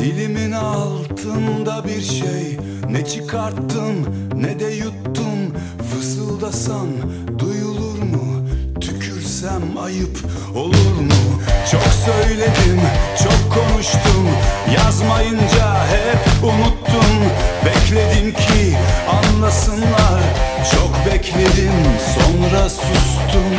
Dilimin altında bir şey, ne çıkarttım ne de yuttum. Fısıldasam duyulur mu? Tükürsem ayıp olur mu? Çok söyledim, çok konuştum, yazmayınca hep unuttum. Bekledim ki anlasınlar, çok bekledim, sonra sustum.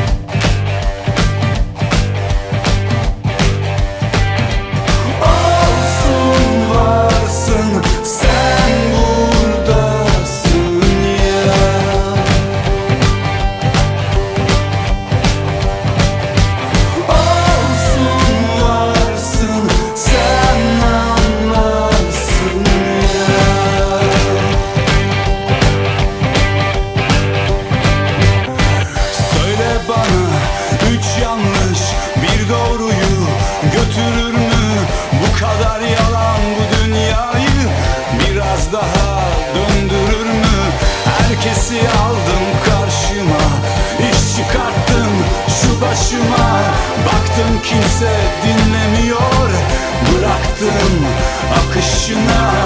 Götürür mü bu kadar yalan bu dünyayı? Biraz daha döndürür mü? Herkesi aldım karşıma, iş çıkarttım şu başıma. Baktım kimse dinlemiyor, bıraktım akışına.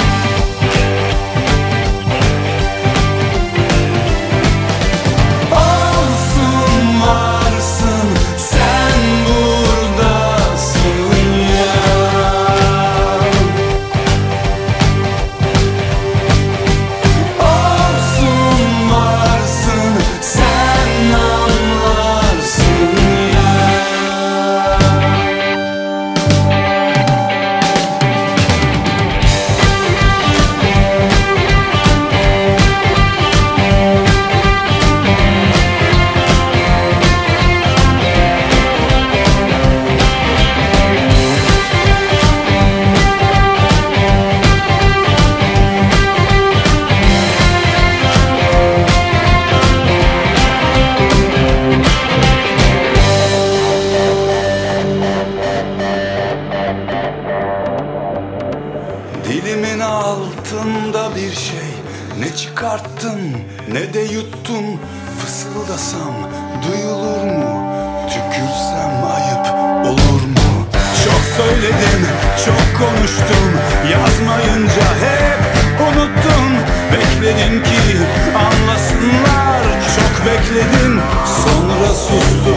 Dilimin altında bir şey, ne çıkarttım ne de yuttum. Fısıldasam duyulur mu? Tükürsem ayıp olur mu? Çok söyledim, çok konuştum, yazmayınca hep unuttum. Bekledim ki anlasınlar, çok bekledim, sonra sustum.